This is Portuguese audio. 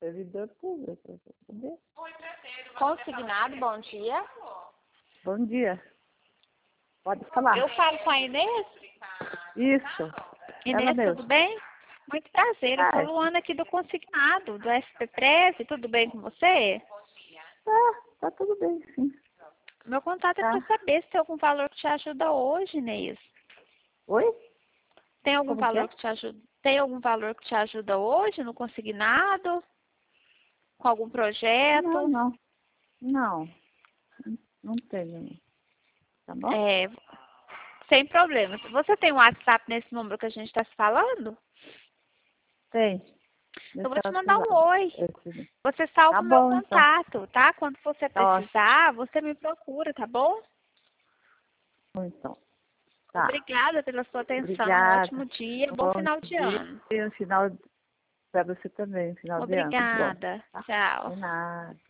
servidor público. Entendeu? Consignado, bom dia. Bom dia. Pode falar. Eu falo com a Inês. Isso. Ela Inês, mesmo. tudo bem? Muito prazer, eu sou Ah, Luana aqui do Consignado, do SP Press, tudo bem com você? tá tudo bem, sim. Meu contato é Tá. para saber se tem algum valor que te ajuda hoje, Inês. Oi? Tem algum Como que é? valor que te ajuda? Tem algum valor que te ajuda hoje no Consignado? Com algum projeto? Não. Não tenho. Tá bom? É, sem problemas. Você tem um WhatsApp nesse número que a gente está se falando? Tem. Eu vou Deixa te ela mandar um ativar. oi. Esse. Você salva Tá o meu bom, então. contato, tá? Quando você Tá ótimo, precisar, você me procura, tá bom? então. Tá. Obrigada pela sua atenção. Um Obrigada. ótimo dia. Bom Bom final de dia. ano. E um final para você também, um final de ano. Tudo bom. Obrigada. Tá? Tchau. De nada.